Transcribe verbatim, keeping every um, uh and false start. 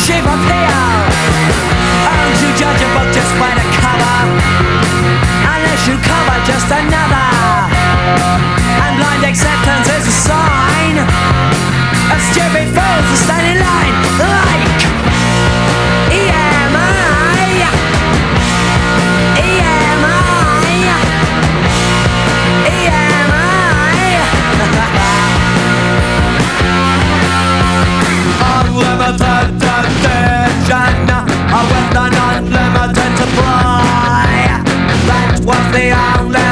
shape of hair. Aren't you judge a book just by the cover? Unless you cover just another. And blind acceptance is a sign. A stupid fool's a standing line. Like E M I, E M I, E M I. Unlimited division with an unlimited supply. That was the only